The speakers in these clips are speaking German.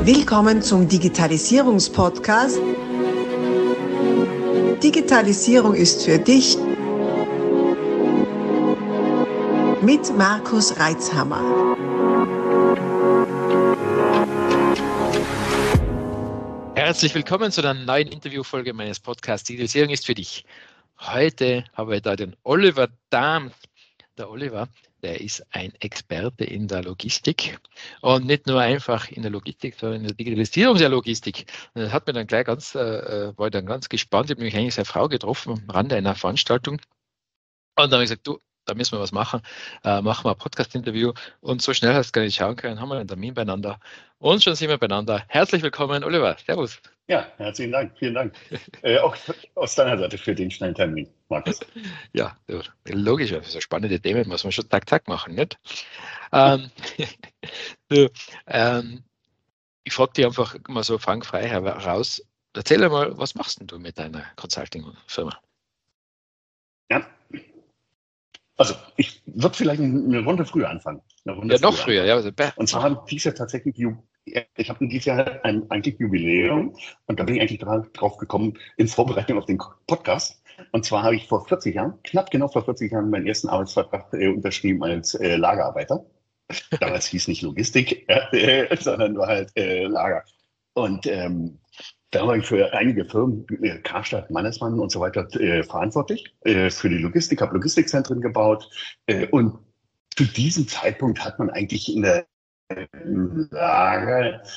Willkommen zum Digitalisierungspodcast. Digitalisierung ist für dich mit Markus Reitzhammer. Herzlich willkommen zu einer neuen Interviewfolge meines Podcasts Digitalisierung ist für dich. Heute habe ich da den Oliver Dahm. Der Oliver, der ist ein Experte in der Logistik und nicht nur einfach in der Logistik, sondern in der Digitalisierung der Logistik. Und das hat mir dann gleich war ich dann ganz gespannt. Ich habe nämlich eigentlich seine Frau getroffen am Rande einer Veranstaltung. Und dann habe ich gesagt, du, da müssen wir was machen. Machen wir ein Podcast-Interview. Und so schnell hast du gar nicht schauen können, haben wir einen Termin beieinander. Und schon sind wir beieinander. Herzlich willkommen, Oliver. Servus. Ja, herzlichen Dank. Vielen Dank. Auch aus deiner Seite für den schnellen Termin, Markus. Ja, logisch. Das ist eine spannende Themen, muss man schon Tag machen, nicht? Ich frage dich einfach mal so fangfrei heraus. Erzähl mal, was machst denn du mit deiner Consulting-Firma? Ja. Also, ich würde vielleicht eine Runde früher anfangen. Noch früher, ja. Also, und zwar habe ich dieses Jahr tatsächlich, ich habe dieses Jahr eigentlich Jubiläum und da bin ich eigentlich drauf gekommen in Vorbereitung auf den Podcast. Und zwar habe ich vor 40 Jahren, knapp genau vor 40 Jahren, meinen ersten Arbeitsvertrag unterschrieben als Lagerarbeiter. Damals hieß nicht Logistik, sondern nur halt Lager. Und da war ich für einige Firmen, Karstadt, Mannesmann und so weiter, verantwortlich für die Logistik, habe Logistikzentren gebaut. Und zu diesem Zeitpunkt hat man eigentlich in der Lage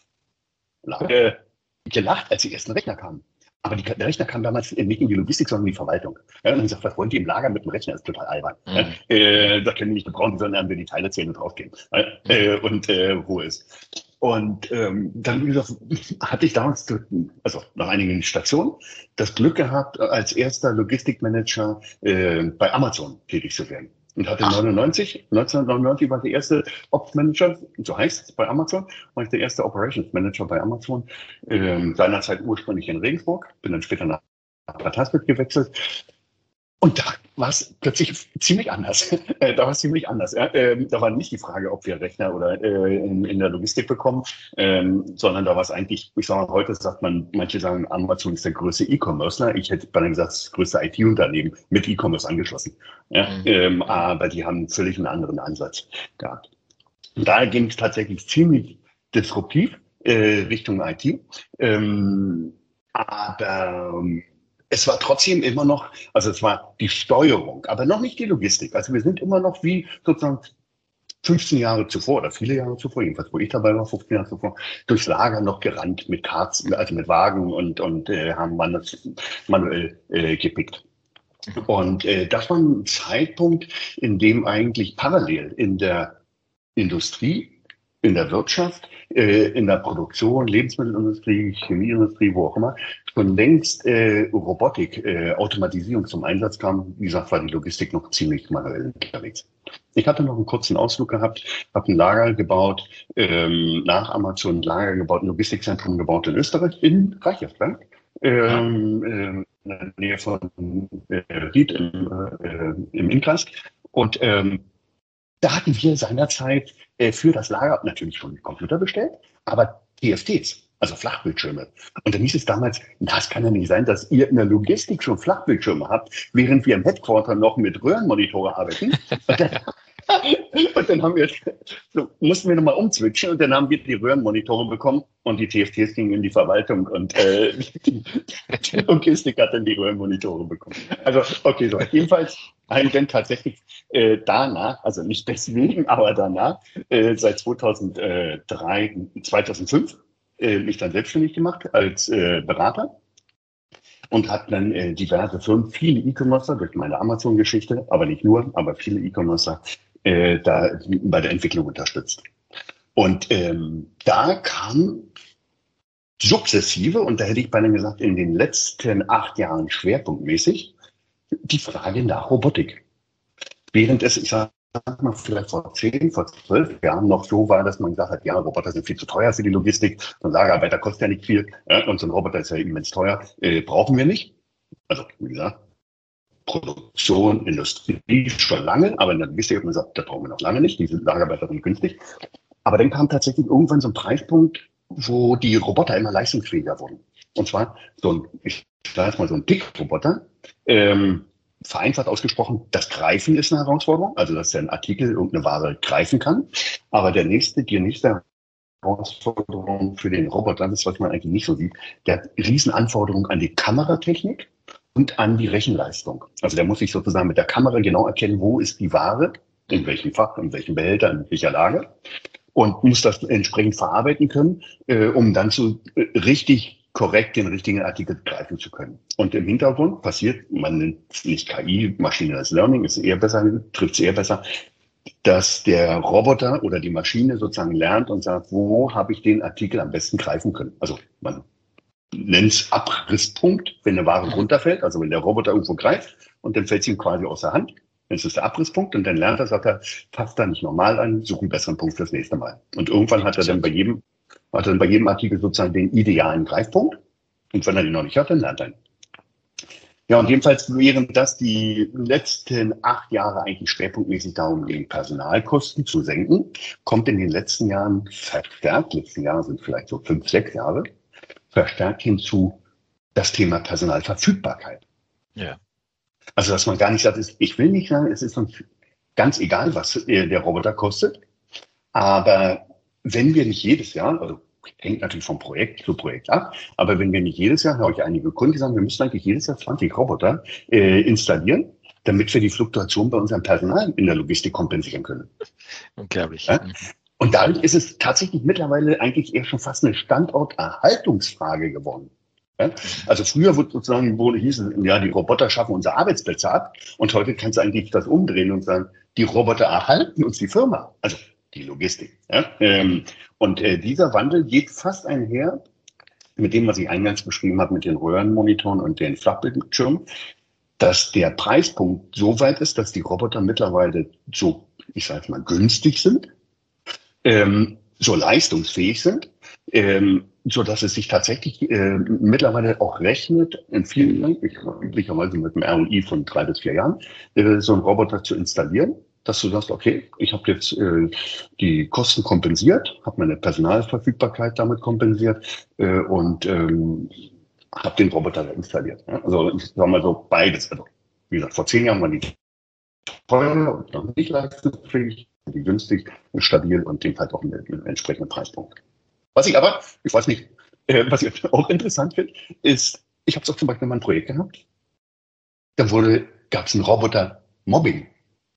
gelacht, als die ersten Rechner kamen. Aber der Rechner kam damals nicht in die Logistik, sondern in die Verwaltung. Ja, und dann gesagt, was wollt ihr im Lager mit dem Rechner? Das ist total albern. Mhm. Das können wir nicht gebrauchen, sondern wir die Teile zählen und draufgehen. Und Ruhe ist. Und dann, wie gesagt, hatte ich damals, also nach einigen Stationen, das Glück gehabt, als erster Logistikmanager bei Amazon tätig zu werden. Und hatte 1999 war ich der erste Ops Manager, so heißt es bei Amazon, war ich der erste Operations Manager bei Amazon. Seinerzeit ursprünglich in Regensburg, bin dann später nach Bad Haspelt gewechselt. Und da war es plötzlich ziemlich anders. Da war nicht die Frage, ob wir Rechner oder in der Logistik bekommen, sondern da war es eigentlich, ich sage mal, heute sagt man, manche sagen, Amazon ist der größte E-Commercer. Ich hätte bei gesagt, das größte IT-Unternehmen mit E-Commerce angeschlossen. Ja? Aber die haben völlig einen anderen Ansatz gehabt. Und daher ging es tatsächlich ziemlich disruptiv Richtung IT. Aber es war trotzdem immer noch, also es war die Steuerung, aber noch nicht die Logistik. Also wir sind immer noch wie sozusagen 15 Jahre zuvor oder viele Jahre zuvor, jedenfalls wo ich dabei war, 15 Jahre zuvor, durchs Lager noch gerannt mit Karts, also mit Wagen und haben man das manuell gepickt. Und das war ein Zeitpunkt, in dem eigentlich parallel in der Industrie, in der Wirtschaft, in der Produktion, Lebensmittelindustrie, Chemieindustrie, wo auch immer, schon längst Robotik, Automatisierung zum Einsatz kam. Wie gesagt, war die Logistik noch ziemlich manuell unterwegs. Ich hatte noch einen kurzen Ausflug gehabt, habe ein Lager gebaut, nach Amazon ein Lager gebaut, ein Logistikzentrum gebaut in Österreich, in Reichersberg, in der Nähe von Ried im Innkreis. Und da hatten wir seinerzeit für das Lager natürlich schon Computer bestellt, aber TFTs, also Flachbildschirme. Und dann hieß es damals, das kann ja nicht sein, dass ihr in der Logistik schon Flachbildschirme habt, während wir im Headquarter noch mit Röhrenmonitore arbeiten. Und dann haben wir, mussten wir nochmal umswitchen und dann haben wir die Röhrenmonitore bekommen und die TFTs gingen in die Verwaltung und die Logistik hat dann die Röhrenmonitore bekommen. Also, okay, so. Jedenfalls haben dann tatsächlich danach, also nicht deswegen, aber danach, seit 2005 mich dann selbstständig gemacht als Berater. Und hat dann diverse Firmen, viele E-Commercer durch meine Amazon-Geschichte, aber nicht nur, aber viele E-Commercer da bei der Entwicklung unterstützt. Und da kam sukzessive, und da hätte ich beinahe gesagt, in den letzten 8 Jahren schwerpunktmäßig, die Frage nach Robotik. Während es, ich sag mal, vielleicht vor 10, vor 12 Jahren noch so war, dass man gesagt hat, ja, Roboter sind viel zu teuer für die Logistik, so ein Lagerarbeiter kostet ja nicht viel und so ein Roboter ist ja immens teuer, brauchen wir nicht. Also, wie gesagt, Produktion, Industrie schon lange, aber in der Logistik hat man gesagt, da brauchen wir noch lange nicht, diese Lagerarbeiter sind günstig. Aber dann kam tatsächlich irgendwann so ein Preispunkt, wo die Roboter immer leistungsfähiger wurden. Und zwar ich sage jetzt mal so ein Pickroboter, vereinfacht ausgesprochen, das Greifen ist eine Herausforderung, also dass der ein Artikel, irgendeine Ware greifen kann. Aber die nächste Herausforderung für den Roboter, das ist, was man eigentlich nicht so sieht, der hat Riesenanforderungen an die Kameratechnik und an die Rechenleistung. Also der muss sich sozusagen mit der Kamera genau erkennen, wo ist die Ware, in welchem Fach, in welchem Behälter, in welcher Lage, und muss das entsprechend verarbeiten können, um dann richtig korrekt den richtigen Artikel greifen zu können. Und im Hintergrund passiert, man nennt es nicht KI, Machine Learning, trifft es eher besser, dass der Roboter oder die Maschine sozusagen lernt und sagt, wo habe ich den Artikel am besten greifen können. Also man nennt es Abrisspunkt, wenn eine Ware runterfällt, also wenn der Roboter irgendwo greift und dann fällt sie ihm quasi aus der Hand. Dann ist es der Abrisspunkt und dann lernt er, sagt er, fasst da nicht normal an, such einen besseren Punkt fürs nächste Mal. Und irgendwann hat er dann bei jedem Artikel sozusagen den idealen Greifpunkt. Und wenn er den noch nicht hat, dann lernt er ihn. Ja, und jedenfalls während das die letzten 8 Jahre eigentlich schwerpunktmäßig darum ging, Personalkosten zu senken, kommt in den letzten Jahren verstärkt, letzten Jahre sind vielleicht so 5, 6 Jahre, verstärkt hinzu das Thema Personalverfügbarkeit. Ja. Also, dass man gar nicht sagt, ich will nicht sagen, es ist uns ganz egal, was der Roboter kostet, aber wenn wir nicht jedes Jahr, also hängt natürlich vom Projekt zu Projekt ab, aber wenn wir nicht jedes Jahr, habe ich einige Kunden gesagt, wir müssen eigentlich jedes Jahr 20 Roboter installieren, damit wir die Fluktuation bei unserem Personal in der Logistik kompensieren können. Unglaublich. Ja? Und dadurch ist es tatsächlich mittlerweile eigentlich eher schon fast eine Standorterhaltungsfrage geworden. Ja? Also früher hieß es, ja, die Roboter schaffen unsere Arbeitsplätze ab, und heute kannst du eigentlich das umdrehen und sagen, die Roboter erhalten uns die Firma. Also die Logistik. Ja? Und dieser Wandel geht fast einher mit dem, was ich eingangs beschrieben habe, mit den Röhrenmonitoren und den Flachbildschirmen, dass der Preispunkt so weit ist, dass die Roboter mittlerweile so, ich sage mal, günstig sind, so leistungsfähig sind, so dass es sich tatsächlich mittlerweile auch rechnet, in vielen Ländern, üblicherweise mit einem ROI von 3 bis 4 Jahren, so einen Roboter zu installieren, dass du sagst, okay, ich habe jetzt die Kosten kompensiert, habe meine Personalverfügbarkeit damit kompensiert und habe den Roboter installiert. Ja? Also ich sage mal so beides. Also wie gesagt, vor 10 Jahren waren die teuer und noch nicht leistungsfähig, die günstig, stabil und jedenfalls auch mit einem entsprechenden Preispunkt. Was ich weiß nicht, was ich auch interessant finde, ist, ich habe es auch zum Beispiel mal ein Projekt gehabt, da gab es ein Roboter-Mobbing.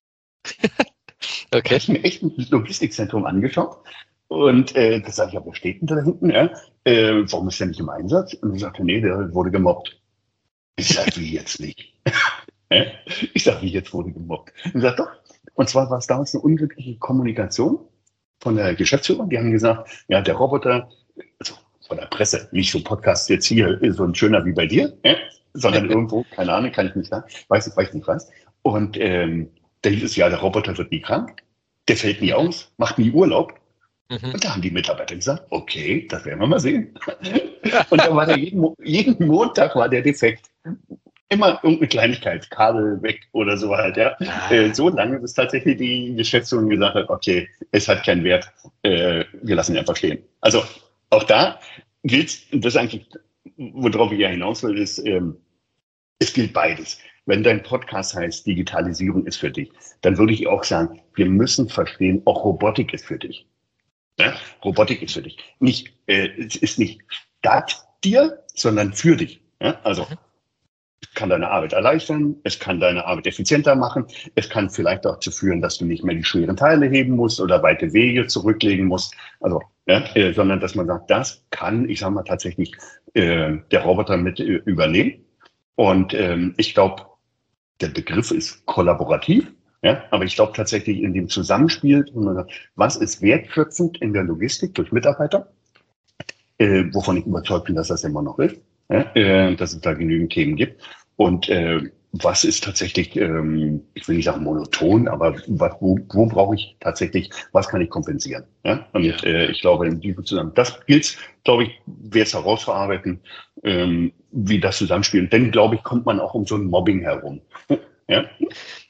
Okay. Da habe ich mir echt ein Logistikzentrum angeschaut und da sage ich, ja, wer steht denn da hinten? Ja? Warum ist der nicht im Einsatz? Und ich sagte, nee, der wurde gemobbt. Ich sage, wie jetzt nicht? Ich sage, wie jetzt wurde gemobbt? Und ich sage, doch. Und zwar war es damals eine unglückliche Kommunikation von der Geschäftsführung. Die haben gesagt, ja, der Roboter, also von der Presse, nicht so ein Podcast jetzt hier, so ein schöner wie bei dir, sondern irgendwo, keine Ahnung, kann ich nicht sagen, weiß nicht was. Und da hieß es, ja, der Roboter wird nie krank, der fällt nie aus, macht nie Urlaub. Und da haben die Mitarbeiter gesagt, okay, das werden wir mal sehen. Und dann war der jeden Montag war der defekt. Immer irgendeine Kleinigkeit, Kabel weg oder so halt, ja. So lange, bis tatsächlich die Geschäftsführung gesagt hat, okay, es hat keinen Wert, wir lassen ihn einfach stehen. Also auch da gilt, das ist eigentlich, worauf ich ja hinaus will, ist, es gilt beides. Wenn dein Podcast heißt, Digitalisierung ist für dich, dann würde ich auch sagen, wir müssen verstehen, auch Robotik ist für dich. Ja? Robotik ist für dich. Es ist nicht statt dir, sondern für dich. Ja? Also es kann deine Arbeit erleichtern, es kann deine Arbeit effizienter machen, es kann vielleicht auch dazu führen, dass du nicht mehr die schweren Teile heben musst oder weite Wege zurücklegen musst. Also, sondern dass man sagt, das kann, ich sage mal, tatsächlich der Roboter mit übernehmen. Und ich glaube, der Begriff ist kollaborativ, ja, aber ich glaube tatsächlich in dem Zusammenspiel, was ist wertschöpfend in der Logistik durch Mitarbeiter, wovon ich überzeugt bin, dass das immer noch ist, ja, dass es da genügend Themen gibt. Und was ist tatsächlich, ich will nicht sagen monoton, aber wo brauche ich tatsächlich, was kann ich kompensieren? Ja? Und ich glaube, in diesem Zusammenhang, das gilt, glaube ich, jetzt herauszuarbeiten, wie das zusammenspielt. Denn, glaube ich, kommt man auch um so ein Mobbing herum. Ja?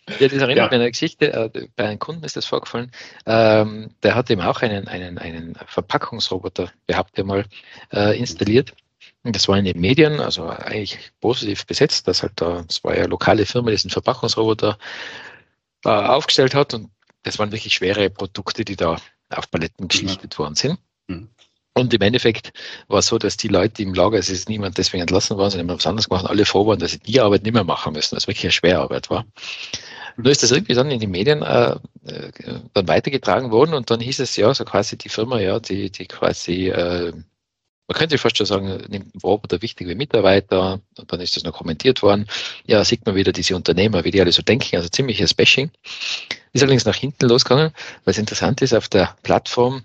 Ja, das erinnert Ja. mich an eine Geschichte, bei einem Kunden ist das vorgefallen, der hat eben auch einen Verpackungsroboter, behauptet er mal, installiert. Und das war in den Medien, also eigentlich positiv besetzt, dass halt da, das war ja eine lokale Firma, die diesen Verpackungsroboter aufgestellt hat, und das waren wirklich schwere Produkte, die da auf Paletten geschlichtet worden sind. Mhm. Und im Endeffekt war es so, dass die Leute im Lager, es ist niemand deswegen entlassen worden, sondern haben was anderes gemacht, alle froh waren, dass sie die Arbeit nicht mehr machen müssen, dass es wirklich eine Schwerarbeit war. Und da ist das irgendwie dann in den Medien dann weitergetragen worden, und dann hieß es ja, so quasi die Firma, ja, die quasi, man könnte fast schon sagen, nimmt den Roboter wichtige Mitarbeiter, und dann ist das noch kommentiert worden. Ja, sieht man wieder diese Unternehmer, wie die alle so denken, also ziemliches Bashing. Ist allerdings nach hinten losgegangen, weil es interessant ist, auf der Plattform,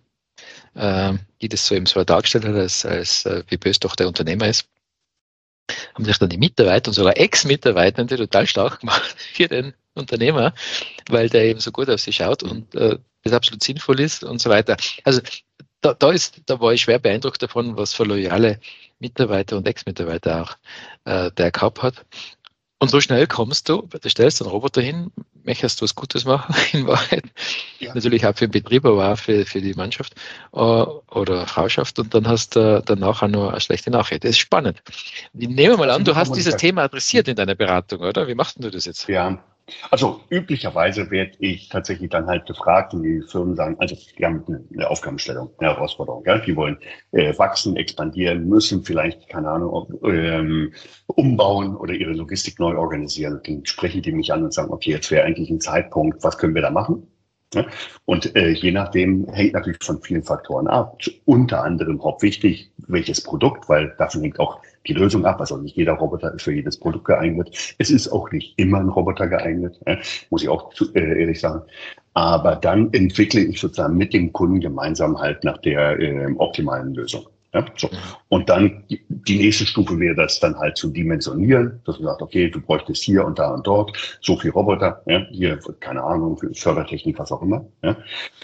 die das so eben so dargestellt hat, als wie böse doch der Unternehmer ist, haben sich dann die Mitarbeiter und sogar Ex-Mitarbeitende total stark gemacht für den Unternehmer, weil der eben so gut auf sie schaut und das absolut sinnvoll ist und so weiter. Also da war ich schwer beeindruckt davon, was für loyale Mitarbeiter und Ex-Mitarbeiter auch der gehabt hat. Und so schnell kommst du stellst einen Roboter hin, möchtest du was Gutes machen, in Wahrheit. Ja. Natürlich auch für den Betrieb, aber auch für die Mannschaft oder Frauschaft, und dann hast du danach auch nur eine schlechte Nachricht. Das ist spannend. Ich nehme mal an, du hast dieses Thema adressiert in deiner Beratung, oder? Wie machst du das jetzt? Ja, also üblicherweise werde ich tatsächlich dann halt gefragt, und die Firmen sagen, also die haben eine Aufgabenstellung, eine Herausforderung. Ja? Die wollen wachsen, expandieren, müssen vielleicht, keine Ahnung, umbauen oder ihre Logistik neu organisieren. Dann sprechen die mich an und sagen, okay, jetzt wäre eigentlich ein Zeitpunkt, was können wir da machen? Ja? Und je nachdem hängt natürlich von vielen Faktoren ab. Unter anderem hauptsächlich welches Produkt, weil davon hängt auch die Lösung ab. Also nicht jeder Roboter ist für jedes Produkt geeignet. Es ist auch nicht immer ein Roboter geeignet, muss ich auch ehrlich sagen. Aber dann entwickle ich sozusagen mit dem Kunden gemeinsam halt nach der optimalen Lösung. Ja, so. Und dann die nächste Stufe wäre das dann halt zu dimensionieren, dass man sagt, okay, du bräuchtest hier und da und dort so viel Roboter, ja, hier, keine Ahnung, Fördertechnik, was auch immer. Ja.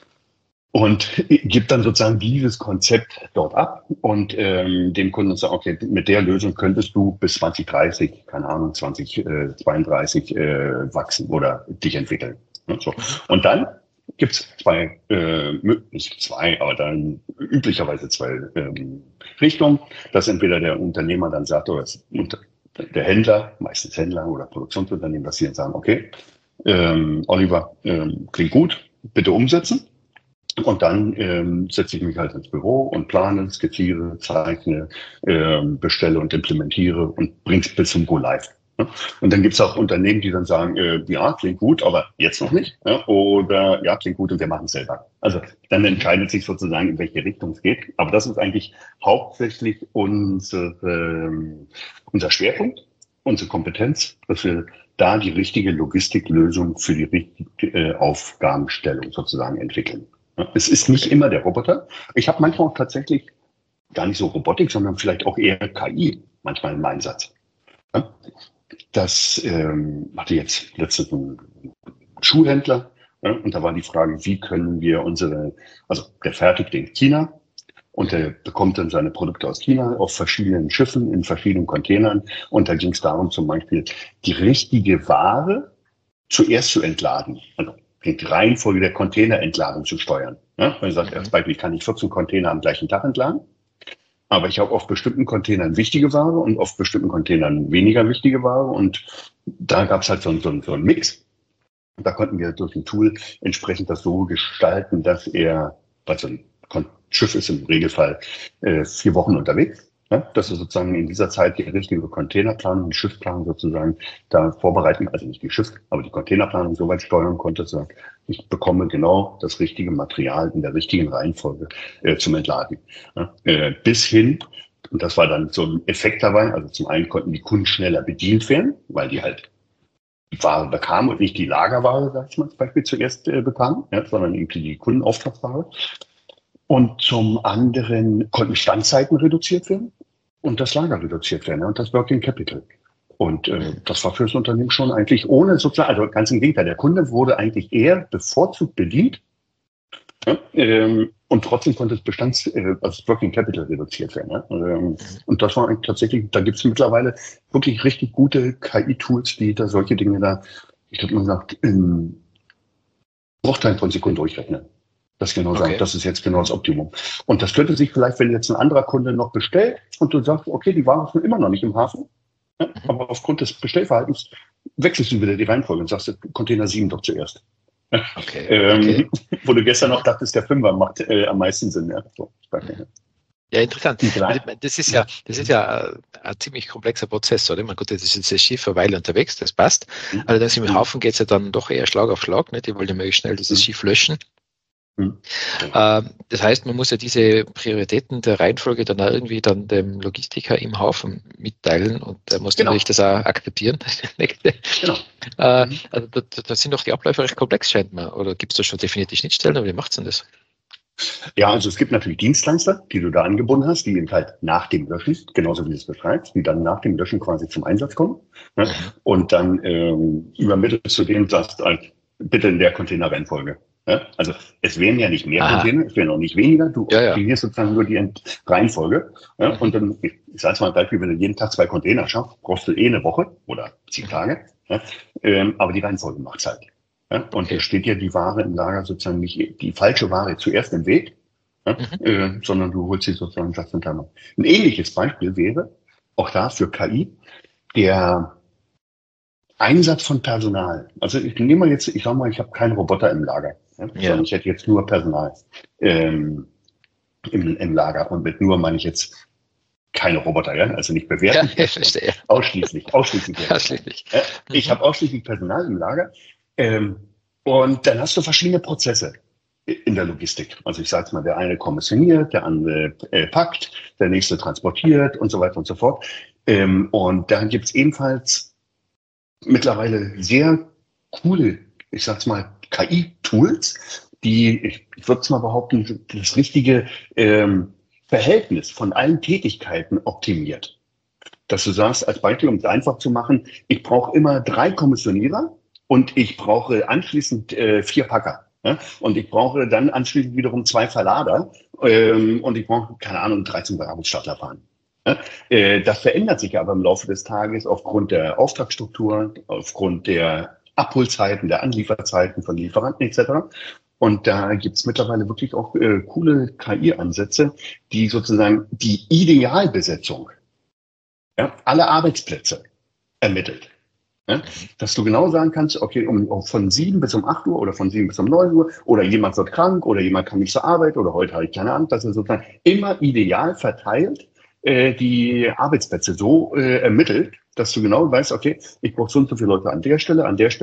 Und gibt dann sozusagen dieses Konzept dort ab und dem Kunden sagt, okay, mit der Lösung könntest du bis 2030, keine Ahnung, 2032 wachsen oder dich entwickeln. Ja, so. Und dann gibt's nicht zwei, aber dann üblicherweise zwei Richtungen, dass entweder der Unternehmer dann sagt, oder der Händler, meistens Händler oder Produktionsunternehmen, dass sie dann sagen, okay, Oliver, klingt gut, bitte umsetzen. Und dann setze ich mich halt ins Büro und plane, skizziere, zeichne, bestelle und implementiere und bringe es bis zum Go Live. Und dann gibt es auch Unternehmen, die dann sagen, ja, klingt gut, aber jetzt noch nicht. Ja, oder ja, klingt gut und wir machen es selber. Also dann entscheidet sich sozusagen, in welche Richtung es geht. Aber das ist eigentlich hauptsächlich unser Schwerpunkt, unsere Kompetenz, dass wir da die richtige Logistiklösung für die richtige Aufgabenstellung sozusagen entwickeln. Es ist nicht immer der Roboter. Ich habe manchmal auch tatsächlich gar nicht so Robotik, sondern vielleicht auch eher KI manchmal im Einsatz. Das hatte jetzt letztens ein Schuhhändler, und da war die Frage, wie können wir also der fertigt in China und der bekommt dann seine Produkte aus China auf verschiedenen Schiffen, in verschiedenen Containern, und da ging es darum, zum Beispiel die richtige Ware zuerst zu entladen, also die Reihenfolge der Containerentladung zu steuern. Ja, weil ich sage, als Beispiel, ich kann nicht 14 Container am gleichen Tag entladen, aber ich habe auf bestimmten Containern wichtige Ware und auf bestimmten Containern weniger wichtige Ware, und da gab es halt so einen Mix. Und da konnten wir durch ein Tool entsprechend das so gestalten, dass weil so ein Schiff ist im Regelfall 4 Wochen unterwegs, ja, dass er sozusagen in dieser Zeit die richtige Containerplanung, die Schiffsplanung sozusagen da vorbereiten, also nicht die aber die Containerplanung so weit steuern konnte, dass ich bekomme genau das richtige Material in der richtigen Reihenfolge zum Entladen. Ja, bis hin, und das war dann so ein Effekt dabei, also zum einen konnten die Kunden schneller bedient werden, weil die halt die Ware bekamen und nicht die Lagerware, sag ich mal, zum Beispiel zuerst bekamen, ja, sondern irgendwie die Kundenauftragsware. Und zum anderen konnten Standzeiten reduziert werden und das Lager reduziert werden, und das Working Capital. Und das war für das Unternehmen schon eigentlich ohne sozusagen, also ganz im Gegenteil, der Kunde wurde eigentlich eher bevorzugt bedient, ja, und trotzdem konnte das also Working Capital reduziert werden. Ja. Und das war eigentlich tatsächlich, da gibt es mittlerweile wirklich richtig gute KI-Tools, die da solche Dinge da ich habe mal gesagt, in Bruchteilen von Sekunden durchrechnen. Das genau sagen, das ist jetzt genau das Optimum. Und das könnte sich vielleicht, wenn jetzt ein anderer Kunde noch bestellt und du sagst, okay, die Ware ist noch immer noch nicht im Hafen, ja, aber aufgrund des Bestellverhaltens wechselst du wieder die Reihenfolge und sagst, Container 7 doch zuerst. Okay. Wo du gestern noch dachtest, der 5er macht am meisten Sinn. Ja, so, ja, interessant. Das ist ja ein ziemlich komplexer Prozess, oder? Gut, das ist jetzt das Schiff eine Weile unterwegs, das passt. Allerdings im Hafen geht es ja dann doch eher Schlag auf Schlag. Nicht? Die wollen ja möglichst schnell dieses Schiff löschen. Das heißt, man muss ja diese Prioritäten der Reihenfolge dann auch irgendwie dann dem Logistiker im Hafen mitteilen und der muss natürlich das auch akzeptieren. Also da sind doch die Abläufe recht komplex, scheint mir. Oder gibt es da schon definierte Schnittstellen, aber wie macht es denn das? Ja, also es gibt natürlich Dienstleister, die du da angebunden hast, die eben halt nach dem Löschen, genauso wie du es beschreibst, die dann nach dem Löschen quasi zum Einsatz kommen. Ne? Und dann übermittelst du denen, sagst halt, bitte in der Containerreihenfolge. Ja? Also es wären ja nicht mehr Container, es wären auch nicht weniger, du optimierst sozusagen nur die Reihenfolge. Ja? Und dann, ich sage jetzt mal ein Beispiel, wenn du jeden Tag 2 Container schaffst, brauchst du eine Woche oder 10 Tage. Ja? Aber die Reihenfolge macht's halt. Ja, und da steht ja die Ware im Lager sozusagen nicht die falsche Ware zuerst im Weg, sondern du holst sie sozusagen just in time. Ein ähnliches Beispiel wäre, auch da für KI, der Einsatz von Personal. Also ich nehme mal jetzt, ich sag mal, ich habe keinen Roboter im Lager, sondern ich hätte jetzt nur Personal im Lager. Und mit nur meine ich jetzt keine Roboter, also nicht bewerten. Ja, ich verstehe. Ausschließlich. Ich habe ausschließlich Personal im Lager. Und dann hast du verschiedene Prozesse in der Logistik. Also ich sage mal, der eine kommissioniert, der andere packt, der nächste transportiert und so weiter und so fort. Und da gibt es ebenfalls mittlerweile sehr coole, ich sag's mal, KI-Tools, die, ich würde es mal behaupten, das richtige Verhältnis von allen Tätigkeiten optimiert. Dass du sagst, als Beispiel, um es einfach zu machen, ich brauche immer 3 Kommissionierer, und ich brauche anschließend 4 Packer. Ja? Und ich brauche dann anschließend wiederum 2 Verlader. Und ich brauche, keine Ahnung, 13 Bewerbungsstapler fahren. Ja? Das verändert sich aber im Laufe des Tages aufgrund der Auftragsstruktur, aufgrund der Abholzeiten, der Anlieferzeiten von Lieferanten etc. Und da gibt es mittlerweile wirklich auch coole KI-Ansätze, die sozusagen die Idealbesetzung, alle Arbeitsplätze ermittelt. Ja, dass du genau sagen kannst, okay, von 7 bis um 8 Uhr oder von 7 bis um 9 Uhr oder jemand wird krank oder jemand kann nicht zur Arbeit oder heute habe ich keine Ahnung, dass er sozusagen immer ideal verteilt die Arbeitsplätze so ermittelt, dass du genau weißt, okay, ich brauche so und so viele Leute an der Stelle,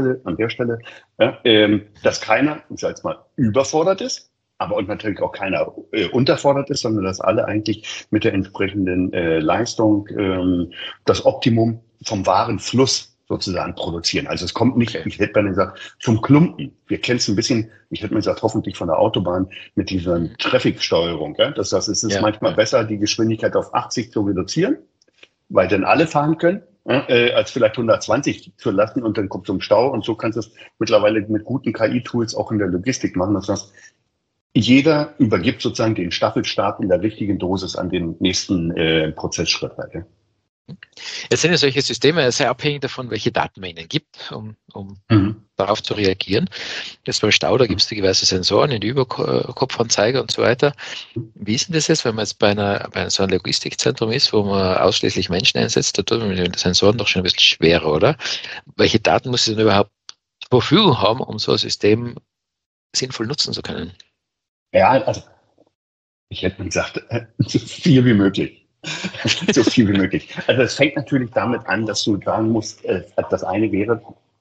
dass keiner, ich sage jetzt mal, überfordert ist, aber und natürlich auch keiner unterfordert ist, sondern dass alle eigentlich mit der entsprechenden Leistung das Optimum vom Warenfluss sozusagen produzieren. Also es kommt nicht, ich hätte mal gesagt, zum Klumpen. Wir kennen es ein bisschen, ich hätte mal gesagt, hoffentlich von der Autobahn mit dieser Traffic-Steuerung. Ja? Das heißt, es ist manchmal besser, die Geschwindigkeit auf 80 zu reduzieren, weil dann alle fahren können, als vielleicht 120 zu lassen und dann kommt so ein Stau. Und so kannst du es mittlerweile mit guten KI-Tools auch in der Logistik machen. Das heißt, jeder übergibt sozusagen den Staffelstab in der richtigen Dosis an den nächsten Prozessschritt. Jetzt sind ja solche Systeme sehr abhängig davon, welche Daten man ihnen gibt, um darauf zu reagieren. Jetzt beim Stau, da gibt es diverse Sensoren in die Überkopfanzeiger und so weiter. Wie ist denn das jetzt, wenn man jetzt bei so einem Logistikzentrum ist, wo man ausschließlich Menschen einsetzt, da tut man mit den Sensoren doch schon ein bisschen schwerer, oder? Welche Daten muss ich denn überhaupt zur Verfügung haben, um so ein System sinnvoll nutzen zu können? Ja, also ich hätte mal gesagt, so viel wie möglich. So viel wie möglich. Also es fängt natürlich damit an, dass du sagen musst, das eine wäre,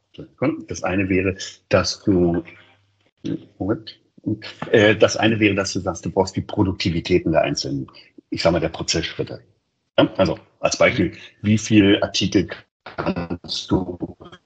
dass du sagst, du brauchst die Produktivitäten der einzelnen, ich sag mal, der Prozessschritte. Ja? Also als Beispiel, wie viel Artikel kannst du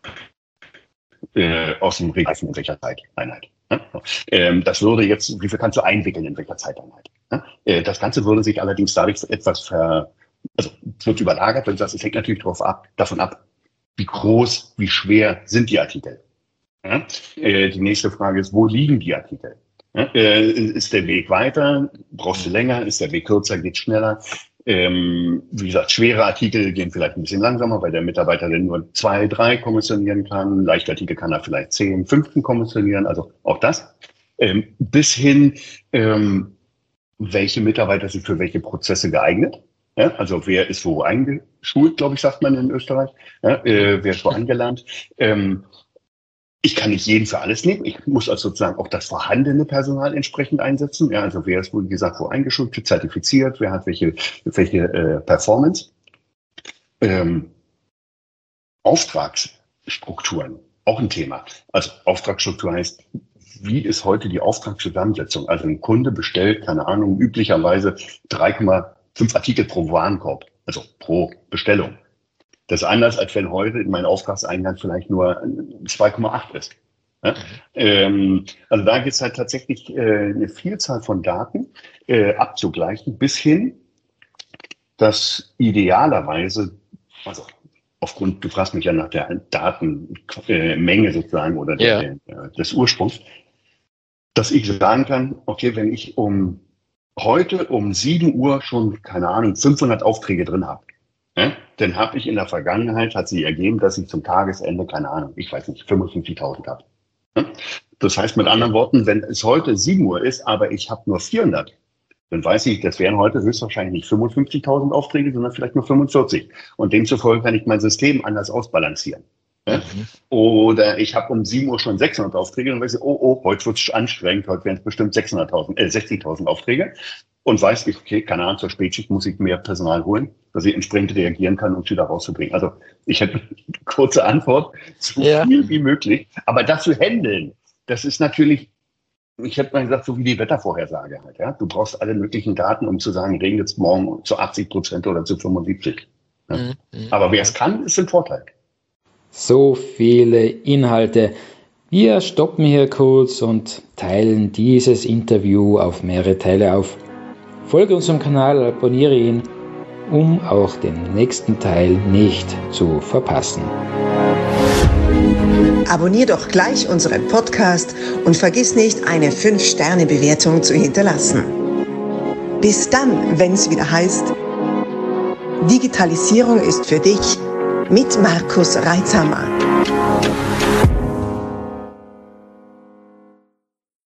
aus dem Regal in welcher Zeiteinheit? Das würde jetzt, wie viel kannst du einwickeln in welcher Zeiteinheit? Das Ganze würde sich allerdings dadurch etwas wird überlagert, wenn du sagst, es hängt natürlich davon ab, wie groß, wie schwer sind die Artikel. Ja? Die nächste Frage ist, wo liegen die Artikel? Ja? Ist der Weg weiter? Brauchst du länger? Ist der Weg kürzer? Geht schneller? Wie gesagt, schwere Artikel gehen vielleicht ein bisschen langsamer, weil der Mitarbeiter dann nur 2, 3 kommissionieren kann. Leichte Artikel kann er vielleicht 10, 15 kommissionieren, also auch das. Bis hin, welche Mitarbeiter sind für welche Prozesse geeignet. Ja, also wer ist wo eingeschult, glaube ich, sagt man in Österreich. Ja, wer ist wo angelernt. Ich kann nicht jeden für alles nehmen. Ich muss also sozusagen auch das vorhandene Personal entsprechend einsetzen. Ja, also wer ist, wie gesagt, wo eingeschult, zertifiziert, wer hat welche Performance. Auftragsstrukturen, auch ein Thema. Also Auftragsstruktur heißt, wie ist heute die Auftragszusammensetzung? Also ein Kunde bestellt, keine Ahnung, üblicherweise 3,5 Artikel pro Warenkorb, also pro Bestellung. Das ist anders, als wenn heute in meinem Auftragseingang vielleicht nur 2,8 ist. Ja? Also da gibt es halt tatsächlich eine Vielzahl von Daten abzugleichen, bis hin, dass idealerweise, also aufgrund, du fragst mich ja nach der Datenmenge sozusagen oder des Ursprungs, dass ich sagen kann, okay, wenn ich heute um 7 Uhr schon, keine Ahnung, 500 Aufträge drin habe, dann habe ich in der Vergangenheit, hat sich ergeben, dass ich zum Tagesende, keine Ahnung, ich weiß nicht, 55.000 habe. Das heißt mit anderen Worten, wenn es heute 7 Uhr ist, aber ich habe nur 400, dann weiß ich, das wären heute höchstwahrscheinlich nicht 55.000 Aufträge, sondern vielleicht nur 45. Und demzufolge kann ich mein System anders ausbalancieren. Oder ich habe um 7 Uhr schon 600 Aufträge und weiß ich, heute wird es anstrengend, heute werden es bestimmt 60.000 Aufträge. Und weiß ich, okay, keine Ahnung, zur Spätschicht muss ich mehr Personal holen, dass ich entsprechend reagieren kann, um es wieder rauszubringen. Also ich hätte eine kurze Antwort, so viel wie möglich. Aber das zu handeln, das ist natürlich, ich hätte mal gesagt, so wie die Wettervorhersage halt. Ja? Du brauchst alle möglichen Daten, um zu sagen, regnet es morgen zu 80% oder zu 75%. Ja? Aber wer es kann, ist ein Vorteil. So viele Inhalte. Wir stoppen hier kurz und teilen dieses Interview auf mehrere Teile auf. Folge unserem Kanal, abonniere ihn, um auch den nächsten Teil nicht zu verpassen. Abonnier doch gleich unseren Podcast und vergiss nicht, eine 5-Sterne-Bewertung zu hinterlassen. Bis dann, wenn es wieder heißt, Digitalisierung ist für dich mit Markus Reitzhammer.